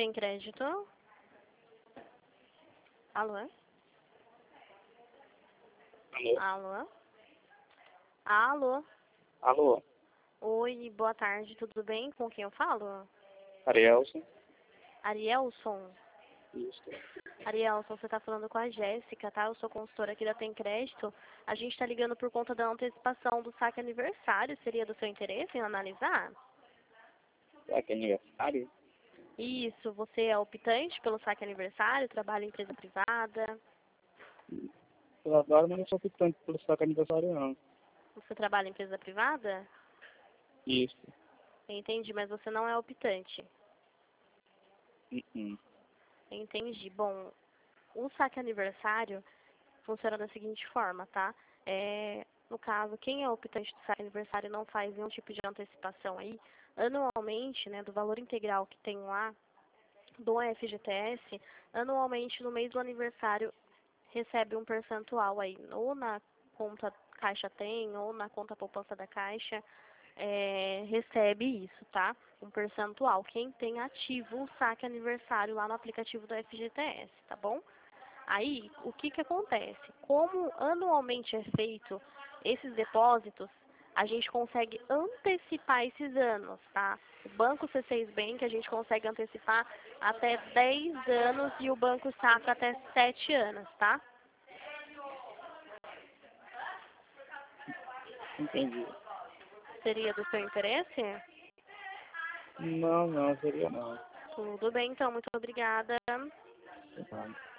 Tem crédito? Alô? Alô? Alô? Alô? Alô? Oi, boa tarde, tudo bem? Com quem eu falo? Arielson? Arielson? Isso. Arielson, você tá falando com a Jéssica, tá? Eu sou consultora aqui da Tem Crédito. A gente tá ligando por conta da antecipação do saque aniversário. Seria do seu interesse em analisar? Será que é aniversário? Isso, você é optante pelo saque aniversário, trabalha em empresa privada? Eu adoro, mas não sou optante pelo saco aniversário, não. Você trabalha em empresa privada? Isso. Entendi, mas você não é optante. Uh-uh. Entendi. Bom, o saque aniversário funciona da seguinte forma, tá? No caso, quem é optante do saque aniversário não faz nenhum tipo de antecipação aí. Anualmente, né, do valor integral que tem lá do FGTS, anualmente no mês do aniversário recebe um percentual aí, ou na conta Caixa Tem, ou na conta poupança da Caixa, recebe isso, tá? Um percentual. Quem tem ativo o saque aniversário lá no aplicativo do FGTS, tá bom? Aí, o que que acontece? Como anualmente é feito esses depósitos, a gente consegue antecipar esses anos, tá? O Banco C6 Bank a gente consegue antecipar até 10 anos e o Banco Safra até 7 anos, tá? Entendi. Seria do seu interesse? Não, seria não. Tudo bem, então, muito obrigada. Tá.